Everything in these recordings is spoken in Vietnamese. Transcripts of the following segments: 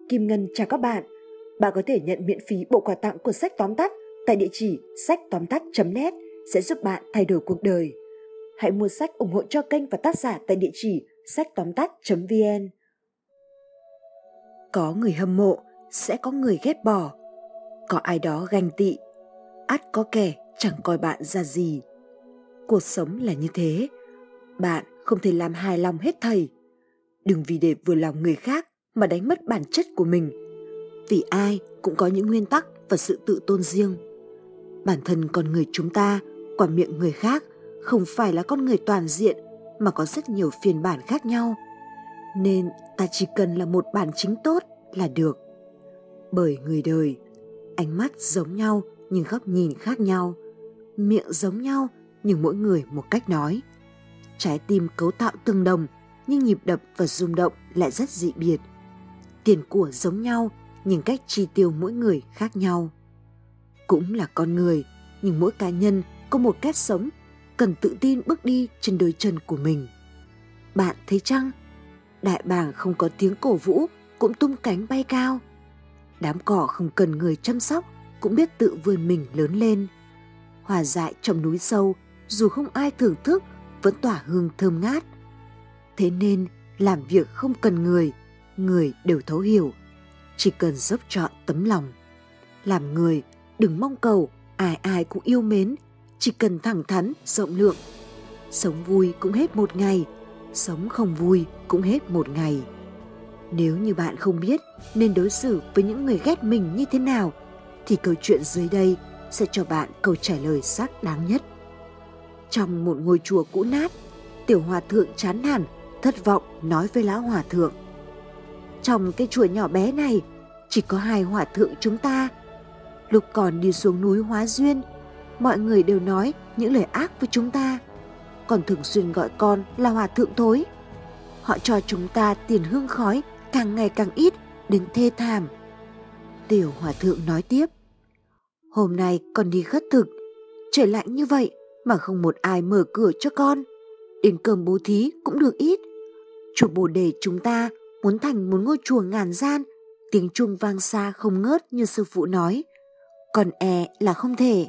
Kim Ngân chào các bạn. Bạn có thể nhận miễn phí bộ quà tặng của Sách Tóm Tắt tại địa chỉ sách-tóm-tắt.net sẽ giúp bạn thay đổi cuộc đời. Hãy mua sách ủng hộ cho kênh và tác giả tại địa chỉ sách-tóm-tắt.vn. Có người hâm mộ, sẽ có người ghét bỏ. Có ai đó ganh tị, ắt có kẻ chẳng coi bạn ra gì. Cuộc sống là như thế, bạn không thể làm hài lòng hết thảy. Đừng vì để vừa lòng người khác mà đánh mất bản chất của mình. Vì ai cũng có những nguyên tắc và sự tự tôn riêng. Bản thân con người chúng ta qua miệng người khác không phải là con người toàn diện mà có rất nhiều phiên bản khác nhau. Nên ta chỉ cần là một bản chính tốt là được. Bởi người đời, ánh mắt giống nhau nhưng góc nhìn khác nhau, miệng giống nhau nhưng mỗi người một cách nói. Trái tim cấu tạo tương đồng nhưng nhịp đập và rung động lại rất dị biệt. Tiền của giống nhau nhưng cách chi tiêu mỗi người khác nhau. Cũng là con người, nhưng mỗi cá nhân có một cách sống, cần tự tin bước đi trên đôi chân của mình. Bạn thấy chăng? Đại bàng không có tiếng cổ vũ cũng tung cánh bay cao. Đám cỏ không cần người chăm sóc cũng biết tự vươn mình lớn lên. Hoa dại trong núi sâu dù không ai thưởng thức vẫn tỏa hương thơm ngát. Thế nên làm việc không cần người, người đều thấu hiểu. Chỉ cần dốc trọn tấm lòng. Làm người đừng mong cầu ai ai cũng yêu mến, chỉ cần thẳng thắn rộng lượng. Sống vui cũng hết một ngày, sống không vui cũng hết một ngày. Nếu như bạn không biết nên đối xử với những người ghét mình như thế nào, thì câu chuyện dưới đây sẽ cho bạn câu trả lời xác đáng nhất. Trong một ngôi chùa cũ nát, tiểu hòa thượng chán nản, thất vọng nói với lão hòa thượng: trong cái chùa nhỏ bé này chỉ có 2 hòa thượng chúng ta. Lúc còn đi xuống núi hóa duyên, mọi người đều nói những lời ác với chúng ta, còn thường xuyên gọi con là hòa thượng thối. Họ cho chúng ta tiền hương khói càng ngày càng ít, đến thê thảm. Tiểu hòa thượng nói tiếp: hôm nay con đi khất thực, trời lạnh như vậy mà không một ai mở cửa cho con, đến cơm bố thí cũng được ít. Chùa Bồ Đề chúng ta muốn thành một ngôi chùa ngàn gian, tiếng chuông vang xa không ngớt như sư phụ nói, còn là không thể.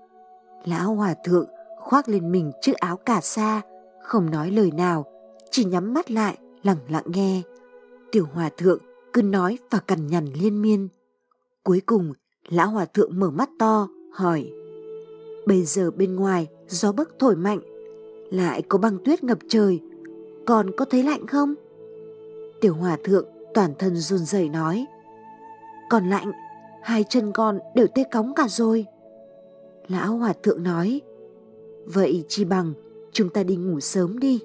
Lão hòa thượng khoác lên mình chiếc áo cà sa, không nói lời nào, chỉ nhắm mắt lại lặng lặng nghe. Tiểu hòa thượng cứ nói và cằn nhằn liên miên. Cuối cùng lão hòa thượng mở mắt to hỏi: bây giờ bên ngoài gió bấc thổi mạnh, lại có băng tuyết ngập trời, con có thấy lạnh không? Tiểu hòa thượng toàn thân run rẩy nói: còn lạnh, 2 chân con đều tê cóng cả rồi. Lão hòa thượng nói: vậy chi bằng chúng ta đi ngủ sớm đi.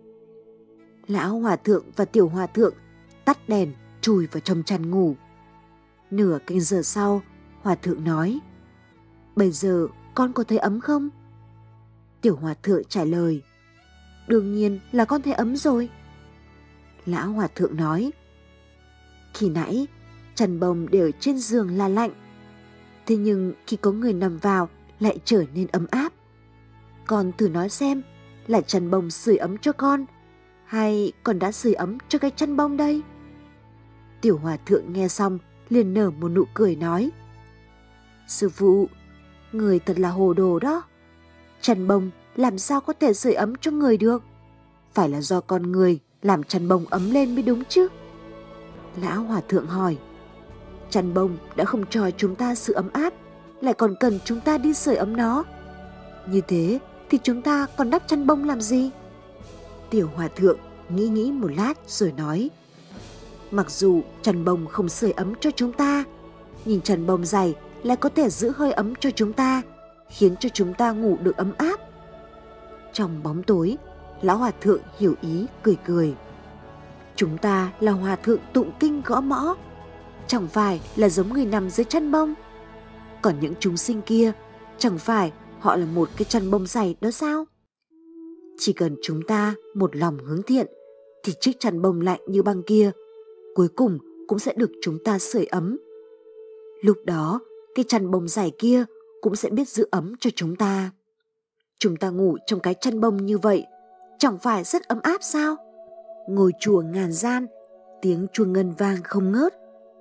Lão hòa thượng và tiểu hòa thượng tắt đèn chui vào trong chăn ngủ. Nửa canh giờ sau, hòa thượng nói: bây giờ con có thấy ấm không? Tiểu hòa thượng trả lời: đương nhiên là con thấy ấm rồi. Lão hòa thượng nói: khi nãy chăn bông để ở trên giường là lạnh, thế nhưng khi có người nằm vào lại trở nên ấm áp. Con thử nói xem, là chăn bông sưởi ấm cho con, hay con đã sưởi ấm cho cái chăn bông đây? Tiểu hòa thượng nghe xong liền nở một nụ cười nói: sư phụ, người thật là hồ đồ đó. Chăn bông làm sao có thể sưởi ấm cho người được? Phải là do con người làm chăn bông ấm lên mới đúng chứ. Lão hòa thượng hỏi: chăn bông đã không cho chúng ta sự ấm áp, lại còn cần chúng ta đi sưởi ấm nó. Như thế thì chúng ta còn đắp chăn bông làm gì? Tiểu hòa thượng nghĩ một lát rồi nói: mặc dù chăn bông không sưởi ấm cho chúng ta, nhưng chăn bông dày lại có thể giữ hơi ấm cho chúng ta, khiến cho chúng ta ngủ được ấm áp. Trong bóng tối, lão hòa thượng hiểu ý cười cười: chúng ta là hòa thượng tụng kinh gõ mõ, chẳng phải là giống người nằm dưới chăn bông. Còn những chúng sinh kia, chẳng phải họ là một cái chăn bông dày đó sao? Chỉ cần chúng ta một lòng hướng thiện, thì chiếc chăn bông lạnh như băng kia cuối cùng cũng sẽ được chúng ta sưởi ấm. Lúc đó cái chăn bông dày kia cũng sẽ biết giữ ấm cho chúng ta. Chúng ta ngủ trong cái chăn bông như vậy, chẳng phải rất ấm áp sao? Ngôi chùa ngàn gian, tiếng chuông ngân vang không ngớt,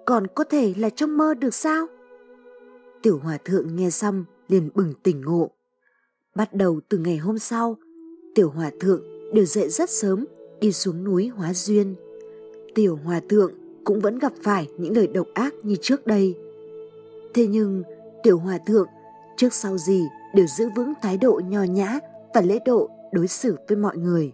còn có thể là trong mơ được sao? Tiểu hòa thượng nghe xong liền bừng tỉnh ngộ. Bắt đầu từ ngày hôm sau, tiểu hòa thượng đều dậy rất sớm đi xuống núi hóa duyên. Tiểu hòa thượng cũng vẫn gặp phải những lời độc ác như trước đây. Thế nhưng tiểu hòa thượng trước sau gì đều giữ vững thái độ nho nhã và lễ độ đối xử với mọi người.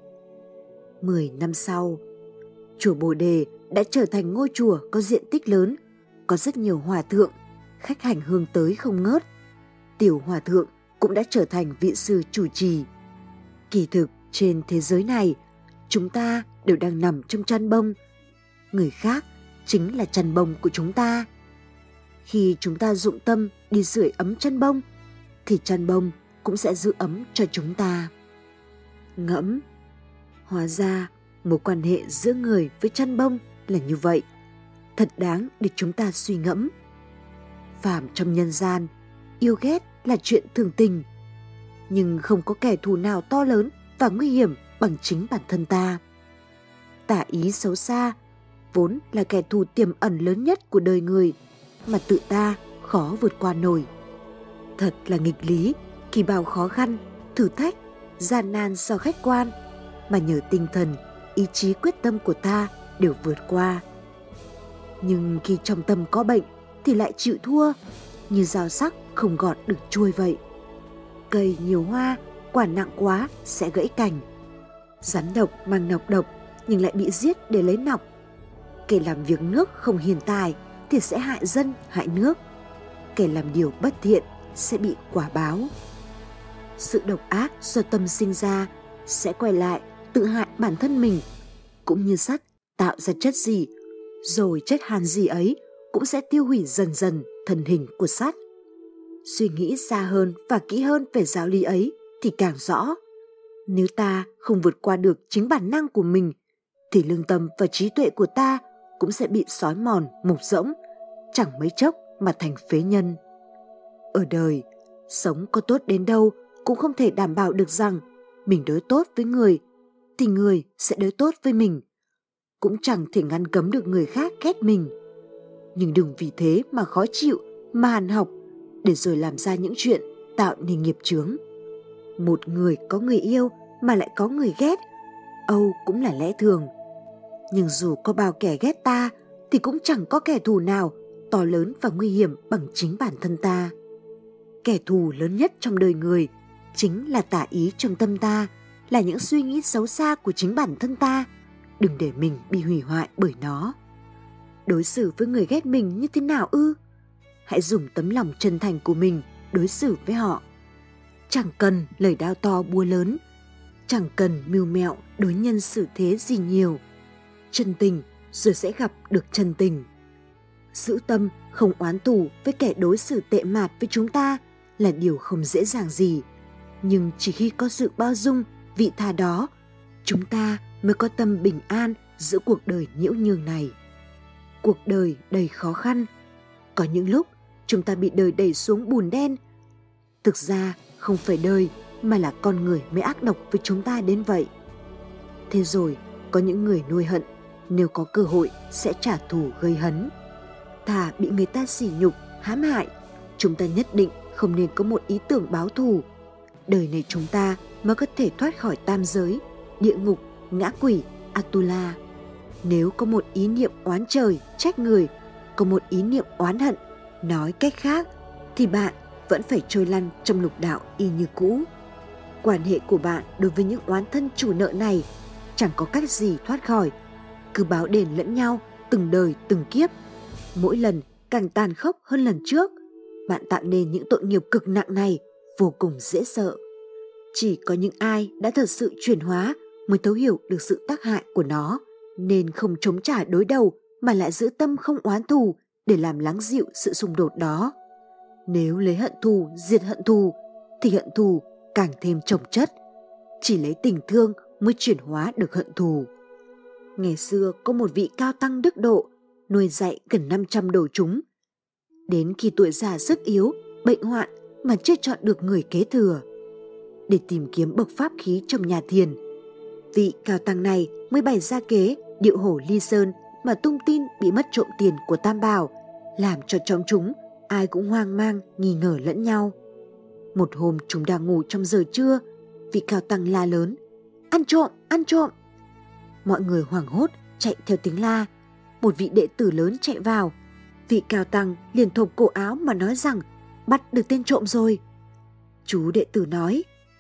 10 năm sau, chùa Bồ Đề đã trở thành ngôi chùa có diện tích lớn, có rất nhiều hòa thượng, khách hành hương tới không ngớt. Tiểu hòa thượng cũng đã trở thành vị sư chủ trì. Kỳ thực trên thế giới này, chúng ta đều đang nằm trong chăn bông. Người khác chính là chăn bông của chúng ta. Khi chúng ta dụng tâm đi sưởi ấm chăn bông, thì chăn bông cũng sẽ giữ ấm cho chúng ta. Ngẫm, hóa ra mối quan hệ giữa người với chăn bông là như vậy. Thật đáng để chúng ta suy ngẫm. Phàm trong nhân gian, yêu ghét là chuyện thường tình. Nhưng không có kẻ thù nào to lớn và nguy hiểm bằng chính bản thân ta. Tà ý xấu xa vốn là kẻ thù tiềm ẩn lớn nhất của đời người, mà tự ta khó vượt qua nổi. Thật là nghịch lý khi bao khó khăn, thử thách, gian nan do khách quan, mà nhờ tinh thần, ý chí quyết tâm của ta đều vượt qua. Nhưng khi trong tâm có bệnh thì lại chịu thua, như dao sắc không gọt được chuôi vậy. Cây nhiều hoa, quả nặng quá sẽ gãy cành. Rắn độc mang nọc độc nhưng lại bị giết để lấy nọc. Kẻ làm việc nước không hiền tài thì sẽ hại dân hại nước. Kẻ làm điều bất thiện sẽ bị quả báo. Sự độc ác do tâm sinh ra sẽ quay lại tự hại bản thân mình. Cũng như sắt tạo ra chất gì, rồi chất hàn gì ấy cũng sẽ tiêu hủy dần dần thân hình của sắt. Suy nghĩ xa hơn và kỹ hơn về giáo lý ấy thì càng rõ. Nếu ta không vượt qua được chính bản năng của mình, thì lương tâm và trí tuệ của ta cũng sẽ bị xói mòn, mục rỗng, chẳng mấy chốc mà thành phế nhân. Ở đời, sống có tốt đến đâu cũng không thể đảm bảo được rằng mình đối tốt với người thì người sẽ đối tốt với mình. Cũng chẳng thể ngăn cấm được người khác ghét mình. Nhưng đừng vì thế mà khó chịu, mà hàn học, để rồi làm ra những chuyện tạo nên nghiệp chướng. Một người có người yêu mà lại có người ghét, âu cũng là lẽ thường. Nhưng dù có bao kẻ ghét ta thì cũng chẳng có kẻ thù nào to lớn và nguy hiểm bằng chính bản thân ta. Kẻ thù lớn nhất trong đời người chính là tà ý trong tâm ta, là những suy nghĩ xấu xa của chính bản thân ta. Đừng để mình bị hủy hoại bởi nó. Đối xử với người ghét mình như thế nào ư? Hãy dùng tấm lòng chân thành của mình đối xử với họ. Chẳng cần lời đao to búa lớn, chẳng cần mưu mẹo đối nhân xử thế gì nhiều. Chân tình rồi sẽ gặp được chân tình. Giữ tâm không oán thù với kẻ đối xử tệ mạt với chúng ta là điều không dễ dàng gì. Nhưng chỉ khi có sự bao dung, vị tha đó, chúng ta mới có tâm bình an giữa cuộc đời nhiễu nhương này. Cuộc đời đầy khó khăn. Có những lúc chúng ta bị đời đẩy xuống bùn đen. Thực ra không phải đời mà là con người mới ác độc với chúng ta đến vậy. Thế rồi có những người nuôi hận, nếu có cơ hội sẽ trả thù gây hấn. Thà bị người ta sỉ nhục, hãm hại, chúng ta nhất định không nên có một ý tưởng báo thù. Đời này chúng ta mới có thể thoát khỏi tam giới, địa ngục, ngã quỷ, Atula. Nếu có một ý niệm oán trời, trách người, có một ý niệm oán hận, nói cách khác, thì bạn vẫn phải trôi lăn trong lục đạo y như cũ. Quan hệ của bạn đối với những oán thân chủ nợ này chẳng có cách gì thoát khỏi. Cứ báo đền lẫn nhau từng đời từng kiếp, mỗi lần càng tàn khốc hơn lần trước. Bạn tạo nên những tội nghiệp cực nặng này vô cùng dễ sợ. Chỉ có những ai đã thật sự chuyển hóa mới thấu hiểu được sự tác hại của nó, nên không chống trả đối đầu mà lại giữ tâm không oán thù để làm lắng dịu sự xung đột đó. Nếu lấy hận thù diệt hận thù thì hận thù càng thêm chồng chất. Chỉ lấy tình thương mới chuyển hóa được hận thù. Ngày xưa có một vị cao tăng đức độ nuôi dạy gần 500 đồ chúng. Đến khi tuổi già sức yếu, bệnh hoạn mà chưa chọn được người kế thừa. Để tìm kiếm bậc pháp khí trong nhà thiền, vị cao tăng này mới bày ra kế điệu hổ ly sơn mà tung tin bị mất trộm tiền của Tam Bảo, làm cho trong chúng ai cũng hoang mang nghi ngờ lẫn nhau. Một hôm chúng đang ngủ trong giờ trưa, vị cao tăng la lớn: ăn trộm, ăn trộm! Mọi người hoảng hốt chạy theo tiếng la. Một vị đệ tử lớn chạy vào. Vị cao tăng liền thộp cổ áo mà nói rằng bắt được tên trộm rồi. Chú đệ tử nói: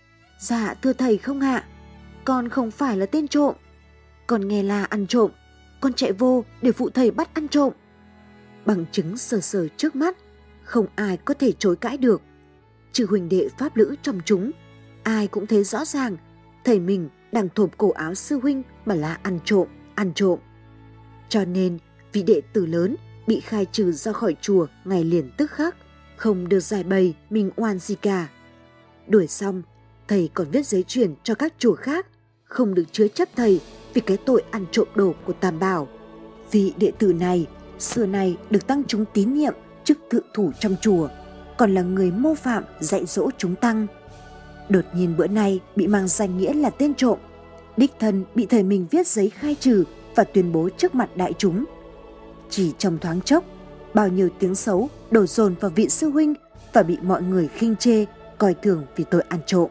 dạ thưa thầy không ạ, con không phải là tên trộm. Con nghe la ăn trộm, con chạy vô để phụ thầy bắt ăn trộm. Bằng chứng sờ sờ trước mắt, không ai có thể chối cãi được. Trừ huynh đệ pháp lữ trong chúng, ai cũng thấy rõ ràng thầy mình đang thộp cổ áo sư huynh mà la ăn trộm, ăn trộm. Cho nên vị đệ tử lớn bị khai trừ ra khỏi chùa ngày liền tức khắc, không được giải bày mình oan gì cả. Đuổi xong, thầy còn viết giấy truyền cho các chùa khác không được chứa chấp thầy vì cái tội ăn trộm đồ của Tam Bảo. Vị đệ tử này xưa nay được tăng chúng tín nhiệm chức thượng thủ trong chùa, còn là người mô phạm dạy dỗ chúng tăng. Đột nhiên bữa nay bị mang danh nghĩa là tên trộm, đích thân bị thầy mình viết giấy khai trừ và tuyên bố trước mặt đại chúng. Chỉ trong thoáng chốc, bao nhiêu tiếng xấu đổ dồn vào vị sư huynh và bị mọi người khinh chê, coi thường vì tội ăn trộm.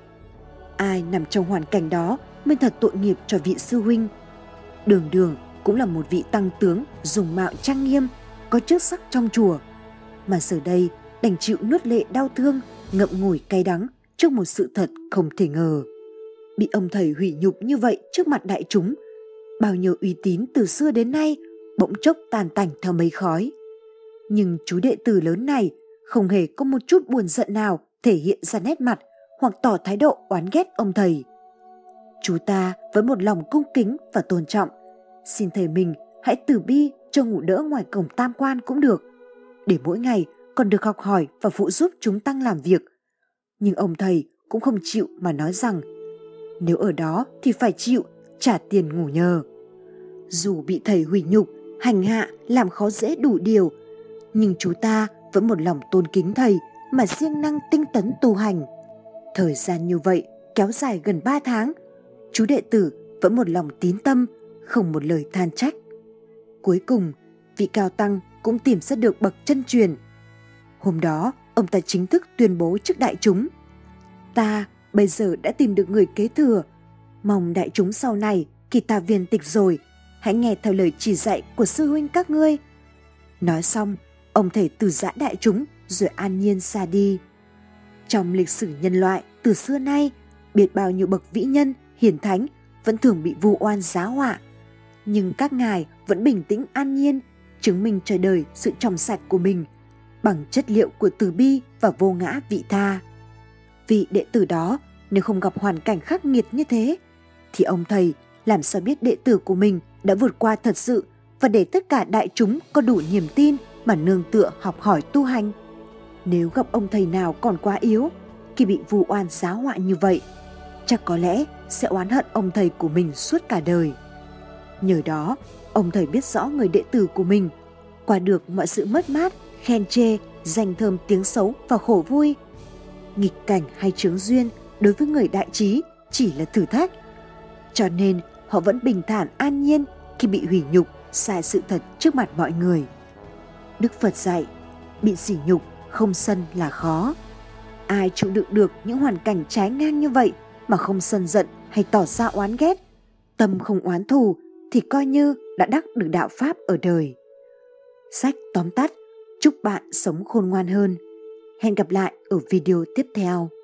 Ai nằm trong hoàn cảnh đó mới thật tội nghiệp cho vị sư huynh. Đường Đường cũng là một vị tăng tướng dùng mạo trang nghiêm, có chức sắc trong chùa, mà giờ đây đành chịu nuốt lệ đau thương, ngậm ngùi cay đắng trước một sự thật không thể ngờ. Bị ông thầy hủy nhục như vậy trước mặt đại chúng, bao nhiêu uy tín từ xưa đến nay bỗng chốc tàn tành theo mây khói. Nhưng chú đệ tử lớn này không hề có một chút buồn giận nào thể hiện ra nét mặt hoặc tỏ thái độ oán ghét ông thầy. Chú ta với một lòng cung kính và tôn trọng, xin thầy mình hãy từ bi cho ngủ đỡ ngoài cổng Tam Quan cũng được, để mỗi ngày còn được học hỏi và phụ giúp chúng tăng làm việc. Nhưng ông thầy cũng không chịu mà nói rằng nếu ở đó thì phải chịu trả tiền ngủ nhờ. Dù bị thầy hủy nhục, hành hạ, làm khó dễ đủ điều, nhưng chú ta vẫn một lòng tôn kính thầy mà siêng năng tinh tấn tu hành. Thời gian như vậy kéo dài gần 3 tháng, chú đệ tử vẫn một lòng tín tâm, không một lời than trách. Cuối cùng, vị cao tăng cũng tìm ra được bậc chân truyền. Hôm đó, ông ta chính thức tuyên bố trước đại chúng: ta bây giờ đã tìm được người kế thừa, mong đại chúng sau này khi ta viên tịch rồi, hãy nghe theo lời chỉ dạy của sư huynh các ngươi. Nói xong, ông thầy từ giã đại chúng rồi an nhiên xa đi. Trong lịch sử nhân loại từ xưa nay, biết bao nhiêu bậc vĩ nhân, hiền thánh vẫn thường bị vu oan giá họa, nhưng các ngài vẫn bình tĩnh an nhiên, chứng minh cho đời sự trong sạch của mình bằng chất liệu của từ bi và vô ngã vị tha. Vị đệ tử đó nếu không gặp hoàn cảnh khắc nghiệt như thế, thì ông thầy làm sao biết đệ tử của mình đã vượt qua thật sự, và để tất cả đại chúng có đủ niềm tin mà nương tựa học hỏi tu hành. Nếu gặp ông thầy nào còn quá yếu khi bị vu oan giá họa như vậy, chắc có lẽ sẽ oán hận ông thầy của mình suốt cả đời. Nhờ đó, ông thầy biết rõ người đệ tử của mình qua được mọi sự mất mát, khen chê, danh thơm tiếng xấu và khổ vui. Nghịch cảnh hay chướng duyên đối với người đại trí chỉ là thử thách, cho nên họ vẫn bình thản an nhiên khi bị hủy nhục, sai sự thật trước mặt mọi người. Đức Phật dạy, bị sỉ nhục không sân là khó. Ai chịu đựng được những hoàn cảnh trái ngang như vậy mà không sân giận hay tỏ ra oán ghét, tâm không oán thù, thì coi như đã đắc được đạo Pháp ở đời. Sách tóm tắt, chúc bạn sống khôn ngoan hơn. Hẹn gặp lại ở video tiếp theo.